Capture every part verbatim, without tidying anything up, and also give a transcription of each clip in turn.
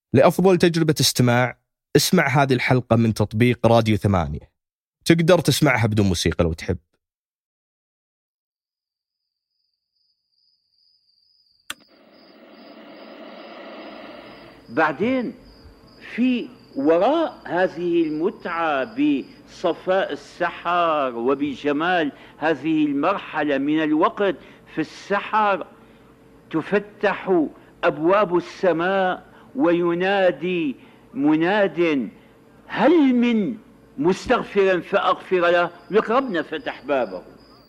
لأفضل تجربة استماع اسمع هذه الحلقة من تطبيق راديو ثمانية. تقدر تسمعها بدون موسيقى لو تحب. بعدين في وراء هذه المتعة بصفاء السحر وبجمال هذه المرحلة من الوقت في السحر تفتح أبواب السماء وينادي مناد: هل من مستغفر فأغفر له؟ لك ربنا فتح بابه.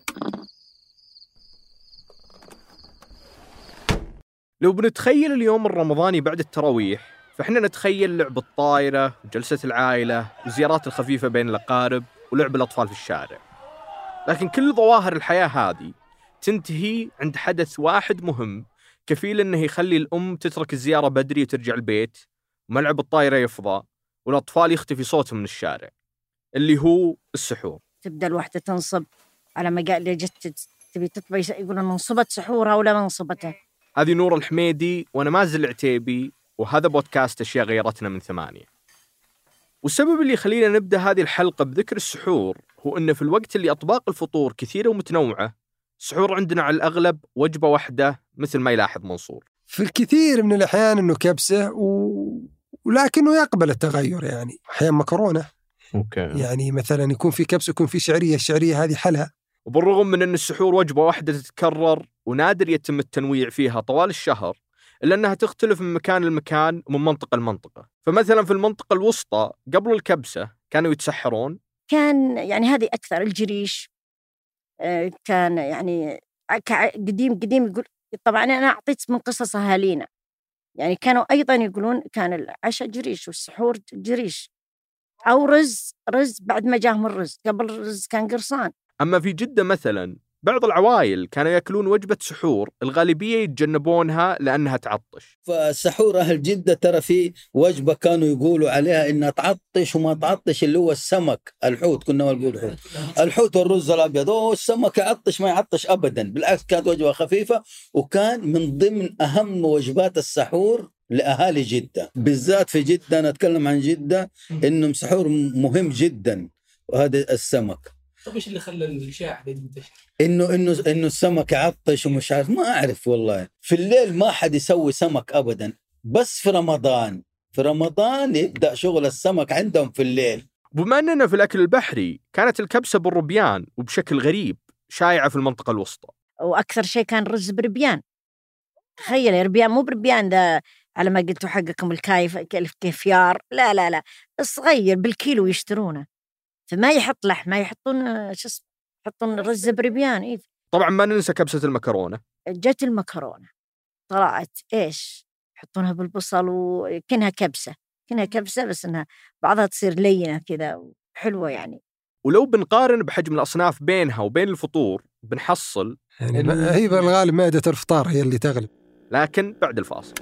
لو بنتخيل اليوم الرمضاني بعد التراويح، فإحنا نتخيل لعب الطائرة وجلسة العائلة وزيارات الخفيفة بين الأقارب ولعب الأطفال في الشارع. لكن كل ظواهر الحياة هذه تنتهي عند حدث واحد مهم كفيل أنه يخلي الأم تترك الزيارة بدري وترجع البيت، وملعب الطائرة يفضى، والأطفال يختفي صوتهم من الشارع، اللي هو السحور. تبدأ الوحدة تنصب على ما قال جت تبي تطبي، يقولون انصبت سحورها ولا ما انصبتها. هذه نور الحميدي وأنا مازل العتيبي، وهذا بودكاست أشياء غيرتنا من ثمانية. والسبب اللي يخلينا نبدأ هذه الحلقة بذكر السحور هو أنه في الوقت اللي أطباق الفطور كثيرة ومتنوعة، السحور عندنا على الأغلب وجبة واحدة مثل ما يلاحظ منصور. في الكثير من الأحيان أنه كبسة و... ولكنه يقبل التغير، يعني أحيانا مكرونة. أوكي. يعني مثلا يكون في كبسة يكون في شعرية، الشعرية هذه حلها. وبالرغم من أن السحور وجبة واحدة تتكرر ونادر يتم التنويع فيها طوال الشهر، إلا أنها تختلف من مكان لمكان ومن منطقة لمنطقة. فمثلا في المنطقة الوسطى قبل الكبسة كانوا يتسحرون، كان يعني هذه أكثر الجريش، كان يعني قديم قديم يقول. طبعا أنا أعطيت من قصص أهالينا، يعني كانوا أيضا يقولون كان العشاء جريش والسحور جريش، أو رز رز بعد ما جاهم الرز، قبل الرز كان قرصان. أما في جدة مثلا بعض العوائل كانوا يأكلون وجبة سحور الغالبية يتجنبونها لأنها تعطش. فالسحور أهل جدة ترى في وجبة كانوا يقولوا عليها إنها تعطش وما تعطش، اللي هو السمك الحوت. كنا نقول حوت الحوت والرز الأبيض، أو السمك يعطش ما يعطش أبدا، بالعكس كانت وجبة خفيفة، وكان من ضمن أهم وجبات السحور لأهالي جدة، بالذات في جدة. أنا أتكلم عن جدة إنه سحور مهم جدا، وهذا السمك. طب إيش اللي خلى الشائع ده ينتشر؟ إنه إنه إنه السمك يعطش ومش عارف، ما أعرف والله. في الليل ما حد يسوي سمك أبدا، بس في رمضان في رمضان يبدأ شغل السمك عندهم في الليل. بما أننا في الأكل البحري، كانت الكبسة بالربيان وبشكل غريب شائعة في المنطقة الوسطى. وأكثر شيء كان رز بربيان. تخيل ربيان، مو بربيان ده على ما قلتوا حقكم الكايف الكيفيار، لا لا لا صغير بالكيلو يشترونه، فما يحط لحم، ما يحطون شو اسمه، يحطون رز بربيان. إيه؟ طبعا ما ننسى كبسة المكرونة. جت المكرونة طلعت إيش، يحطونها بالبصل وكنها كبسة، كنها كبسة بس إنها بعضها تصير لينة كذا حلوة يعني. ولو بنقارن بحجم الأصناف بينها وبين الفطور بنحصل يعني ما هي بالغالب مائدة الفطار هي اللي تغلب. لكن بعد الفاصل.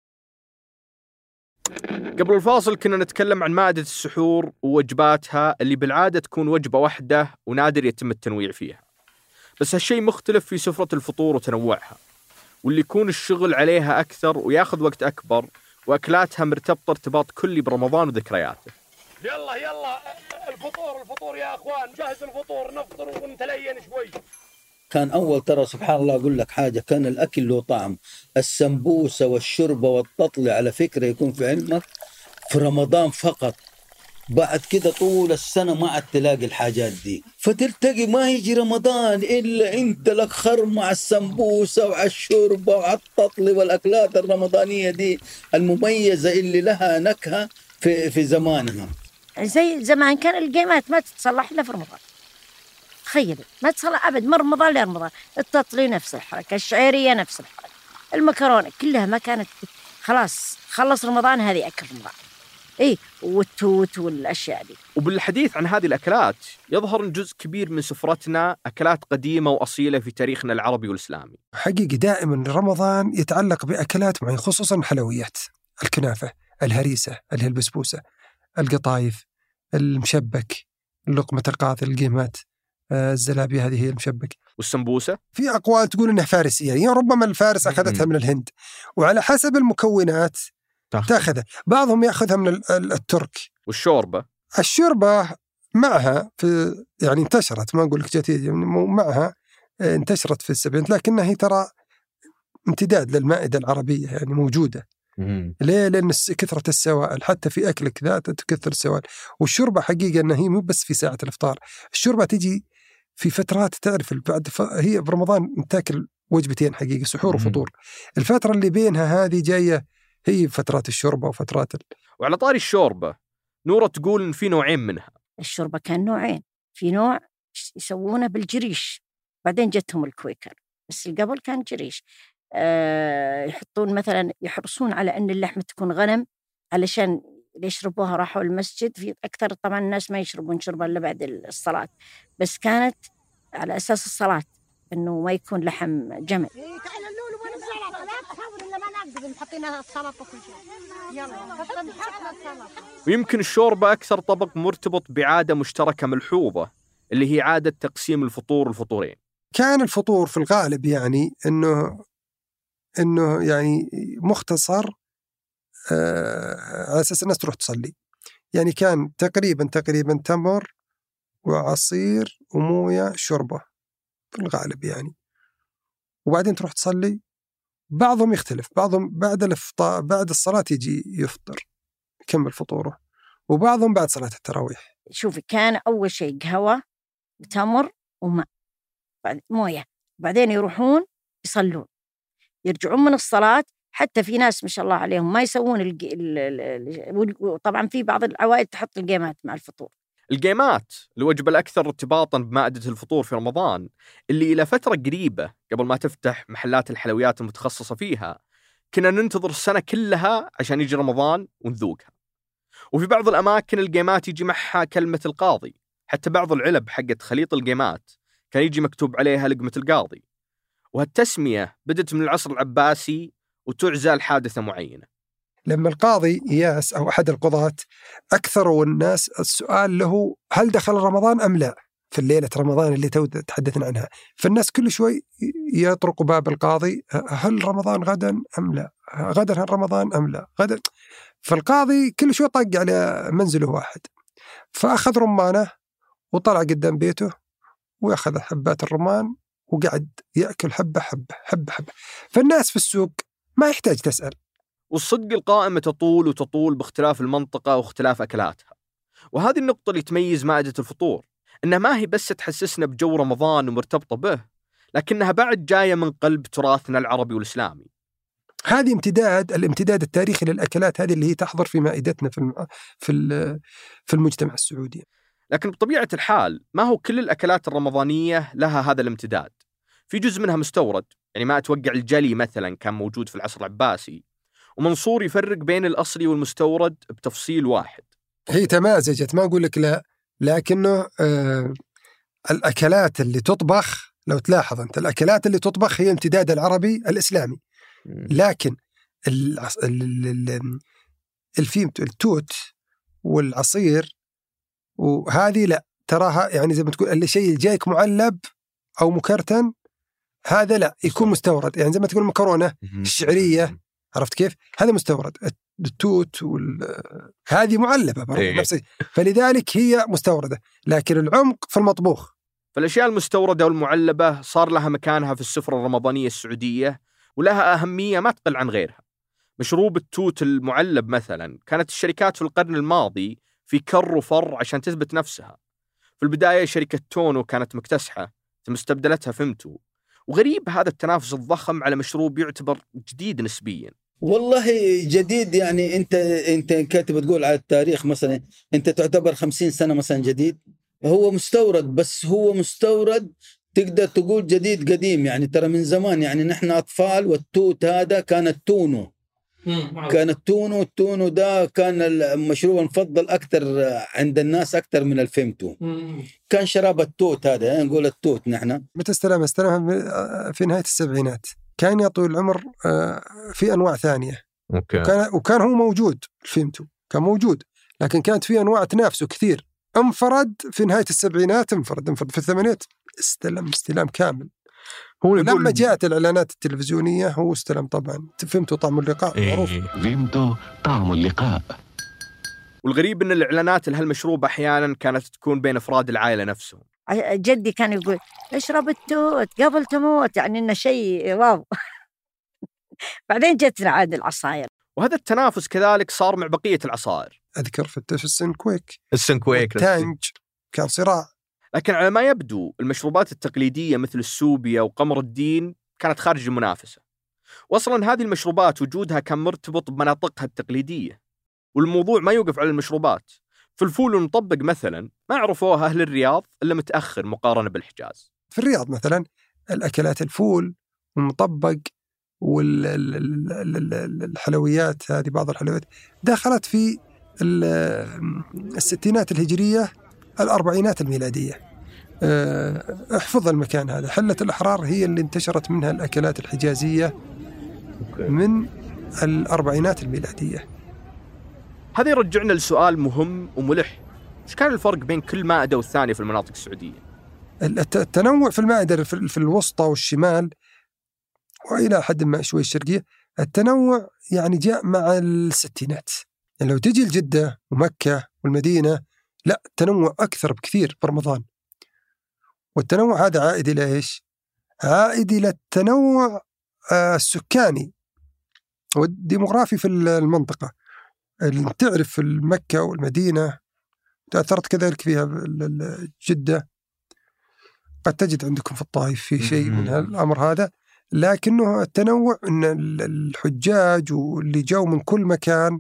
قبل الفاصل كنا نتكلم عن مائدة السحور ووجباتها اللي بالعادة تكون وجبة واحدة ونادر يتم التنويع فيها، بس هالشيء مختلف في سفرة الفطور وتنوعها، واللي يكون الشغل عليها أكثر وياخذ وقت أكبر، وأكلاتها مرتبطة ارتباط كلي برمضان وذكرياته. يلا يلا الفطور الفطور يا أخوان، جهز الفطور نفطر ونتلين شوي. كان أول ترى سبحان الله أقول لك حاجة، كان الأكل له طعم. السمبوسة والشربة والتطلي على فكرة يكون في علمك في رمضان فقط، بعد كده طول السنة ما عاد تلاقي الحاجات دي. فتلتقي ما يجي رمضان إلا أنت لك خر مع السمبوسة وعلى الشربة وعلى التطلي والأكلات الرمضانية دي المميزة اللي لها نكهة في في زمانها. زي زمان كان القيمات ما تتصلح إلا في رمضان، تخيل ما تصلح أبد من رمضان لرمضان. التطلي نفس الحركة، الشعيرية نفس الحركة، المكرونة كلها ما كانت. خلاص خلص رمضان هذه أكل رمضان. إيه والتوت والأشياء دي. وبالحديث عن هذه الأكلات يظهر أن جزء كبير من سفرتنا أكلات قديمة وأصيلة في تاريخنا العربي والإسلامي. حقيقي دائما رمضان يتعلق بأكلات معينة، خصوصا الحلويات، الكنافة، الهريسة اللي هي البسبوسة، القطايف، المشبك، لقمة القاضي، القيمات، الزلابية هذه هي المشبك، والسمبوسة. في أقوال تقول إنها فارسية، يعني ربما الفارس أخذتها من الهند، وعلى حسب المكونات تأخذها. بعضهم يأخذها من الترك. والشوربة الشوربة معها في يعني انتشرت، ما أقول لك جديد يعني معها انتشرت في السبعينات، لكنها هي ترى امتداد للمائدة العربية يعني موجودة. مم. ليه؟ لأن كثرة السوائل حتى في أكلك ذات تكثر السوائل. والشوربة حقيقة أنها هي مو بس في ساعة الإفطار، الشوربة تجي في فترات تعرف بعد ف... هي برمضان تاكل وجبتين حقيقة، سحور وفطور. الفترة اللي بينها هذه جاية هي فترات الشوربة وفترات ال... وعلى طاري الشوربة، نورة تقول إن في نوعين منها. الشوربة كان نوعين، في نوع يسوونه بالجريش، بعدين جتهم الكويكر، بس قبل كان جريش. أه يحطون مثلا يحرصون على أن اللحمة تكون غنم علشان يشربوها. راحوا المسجد في أكثر طبعا الناس ما يشربون شربة إلا بعد الصلاة، بس كانت على أساس الصلاة إنه ما يكون لحم جمل. ويمكن الشوربة أكثر طبق مرتبط بعادة مشتركة ملحوظة اللي هي عادة تقسيم الفطور الفطورين. كان الفطور في الغالب يعني إنه إنه يعني مختصر آه على أساس الناس تروح تصلي. يعني كان تقريبا تقريبا تمر وعصير وموية شوربة في الغالب يعني، وبعدين تروح تصلي. بعضهم يختلف، بعضهم بعد الافطار بعد الصلاة يجي يفطر يكمل فطوره، وبعضهم بعد صلاة التراويح. شوفي كان أول شيء قهوة وتمر وماء بعد موية، بعدين يروحون يصلون يرجعون من الصلاة. حتى في ناس ما شاء الله عليهم ما يسوون الج... ال... ال... طبعا في بعض العوائل تحط الجيمات مع الفطور. الجيمات الوجبة الأكثر ارتباطاً بمائدة الفطور في رمضان، اللي إلى فترة قريبة قبل ما تفتح محلات الحلويات المتخصصة فيها كنا ننتظر السنة كلها عشان يجي رمضان ونذوقها. وفي بعض الأماكن الجيمات يجي معها كلمة القاضي، حتى بعض العلب حقت خليط الجيمات كان يجي مكتوب عليها لقمة القاضي. وهالتسمية بدت من العصر العباسي وتعزى لحادثة معينة. لما القاضي إياس أو أحد القضاة أكثروا الناس السؤال له هل دخل رمضان أم لا في الليلة رمضان اللي تحدثنا عنها، فالناس كل شوي يطرقوا باب القاضي هل رمضان غدا أم لا، غدا هل رمضان أم لا غدا. فالقاضي كل شوي طق على منزله واحد، فأخذ رمانه وطلع قدام بيته وأخذ حبات الرمان وقعد يأكل حبة حبة حبة حبة. فالناس في السوق ما يحتاج تسأل. والصدق القائمة تطول وتطول باختلاف المنطقة واختلاف أكلاتها. وهذه النقطة اللي تميز مائدة الفطور، إنها ما هي بس تحسسنا بجو رمضان ومرتبطة به، لكنها بعد جاية من قلب تراثنا العربي والإسلامي. هذه امتداد الامتداد التاريخي للأكلات هذه اللي هي تحضر في مائدتنا في في في المجتمع السعودي. لكن بطبيعة الحال ما هو كل الأكلات الرمضانية لها هذا الامتداد. في جزء منها مستورد، يعني ما أتوقع الجلي مثلا كان موجود في العصر العباسي، ومنصور يفرق بين الأصلي والمستورد بتفصيل واحد. هي تمازجت ما أقول لك لا، لكنه آه الأكلات اللي تطبخ لو تلاحظ أنت الأكلات اللي تطبخ هي امتداد العربي الإسلامي. لكن الفيم التوت والعصير وهذه لا تراها يعني زي ما تقول اللي شيء جايك معلب أو مكرتن هذا لا يكون مستورد. يعني زي ما تقول المكرونة الشعرية عرفت كيف هذا مستورد، التوت وال... هذه معلبة برضه نفسي، فلذلك هي مستوردة. لكن العمق في المطبوخ. فالأشياء المستوردة والمعلبة صار لها مكانها في السفرة الرمضانية السعودية ولها أهمية ما تقل عن غيرها. مشروب التوت المعلب مثلا كانت الشركات في القرن الماضي في كر وفر عشان تثبت نفسها. في البداية شركة تونو كانت مكتسحة ثم استبدلتها فيمتو. وغريب هذا التنافس الضخم على مشروب يعتبر جديد نسبيا. والله جديد يعني انت انت كاتب تقول على التاريخ مثلا انت تعتبر خمسين سنة مثلا جديد، هو مستورد بس هو مستورد تقدر تقول جديد قديم يعني ترى من زمان. يعني نحن أطفال والتوت هذا كان التونو كان التونو التونو ده كان المشروب المفضل أكثر عند الناس أكثر من الفيمتو. كان شراب التوت هذا يعني نقول التوت نحن. متى استلم استلم في نهاية السبعينات. كان يا طويل العمر في أنواع ثانية. أوكي. وكان, وكان هو موجود الفيمتو كان موجود، لكن كانت في أنواع تنافسه كثير. انفرد في نهاية السبعينات انفرد انفرد في الثمانينات استلم استلام كامل. هو لما جاءت الإعلانات التلفزيونية هو استلم طبعا. فهمتوا طعم اللقاء؟ إيه. معروف. فهمتوا طعم اللقاء. والغريب أن الإعلانات لهالمشروب أحيانا كانت تكون بين أفراد العائلة نفسهم. جدي كان يقول اشرب التوت قبل تموت، يعني إنه شيء واو. بعدين جتنا عاد العصاير. وهذا التنافس كذلك صار مع بقية العصائر. أذكر في السنكويك السنكويك التانج كان صراع. لكن على ما يبدو المشروبات التقليدية مثل السوبيا وقمر الدين كانت خارج المنافسة. وأصلا هذه المشروبات وجودها كان مرتبط بمناطقها التقليدية، والموضوع ما يوقف على المشروبات. في الفول المطبق مثلا ما عرفوها أهل الرياض إلا متأخر مقارنة بالحجاز. في الرياض مثلا الأكلات الفول والمطبق والحلويات، هذه بعض الحلويات دخلت في الستينات الهجرية الأربعينات الميلادية. احفظ المكان هذا، حلة الأحرار هي اللي انتشرت منها الأكلات الحجازية من الأربعينات الميلادية. هذا يرجعنا لسؤال مهم وملح، إيش كان الفرق بين كل مائدة والثانية في المناطق السعودية؟ التنوع في المائدة في الوسطى والشمال وإلى حد ما شوي الشرقية، التنوع يعني جاء مع الستينات. يعني لو تجي الجدة ومكة والمدينة لا، التنوع أكثر بكثير برمضان. والتنوع هذا عائد إلى إيش؟ عائد إلى التنوع السكاني والديموغرافي في المنطقة. اللي تعرف في مكة والمدينة تأثرت كذلك فيها جدة، قد تجد عندكم في الطائف في شيء من الأمر هذا، لكنه التنوع أن الحجاج واللي جاوا من كل مكان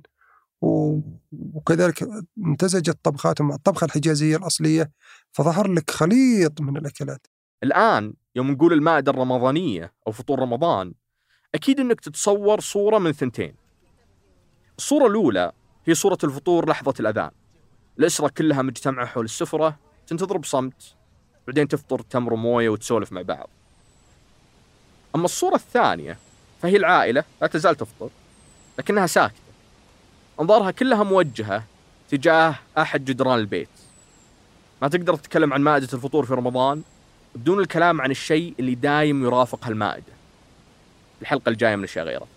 وكذلك امتزجت طبخاتهم مع الطبخة الحجازية الأصلية، فظهر لك خليط من الأكلات. الآن يوم نقول المائدة الرمضانية أو فطور رمضان، أكيد أنك تتصور صورة من ثنتين. الصورة الأولى هي صورة الفطور لحظة الأذان، الأسرة كلها مجتمعة حول السفرة تنتظر بصمت، بعدين تفطر تمر وموية وتسولف مع بعض. أما الصورة الثانية فهي العائلة لا تزال تفطر لكنها ساكتة، أنظارها كلها موجهة تجاه أحد جدران البيت. ما تقدر تتكلم عن مائدة الفطور في رمضان بدون الكلام عن الشيء اللي دايم يرافق هالمائدة. الحلقة الجاية من أشياء غيرها.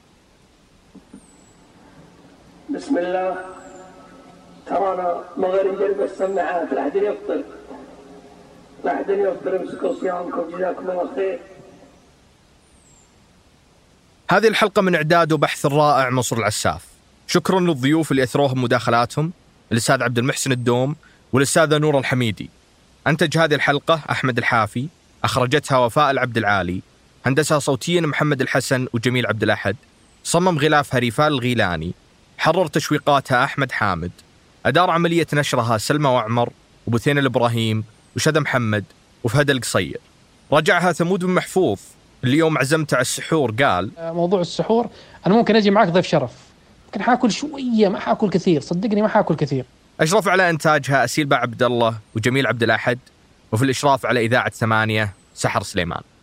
بسم الله. ترانا من غير نجرب السماعات، لا أحد يفطر، لا أحد يفطر، امسكوا صيامكم جزاكم الله خير. هذه الحلقة من إعداد وبحث الرائع منصور العساف. شكرا للضيوف اللي أثروهم مداخلاتهم، الأستاذ عبد المحسن الدوم والأستاذة نور الحميدي. أنتج هذه الحلقة أحمد الحافي، أخرجتها وفاء العبد العالي، هندسة صوتيا محمد الحسن وجميل عبد الأحد، صمم غلافها ريفال الغيلاني، حرر تشويقاتها أحمد حامد، أدار عملية نشرها سلمى وعمر وبثين الإبراهيم وشذى محمد وفهد القصير. رجعها ثمود بن محفوظ اليوم عزمت على السحور، قال موضوع السحور أنا ممكن أجي معك ضيف شرف، ممكن حاكل شوية ما حاكل كثير، صدقني ما حاكل كثير. أشرف على إنتاجها أسيل باع عبد الله وجميل عبد الأحد، وفي الإشراف على إذاعة ثمانية سحر سليمان.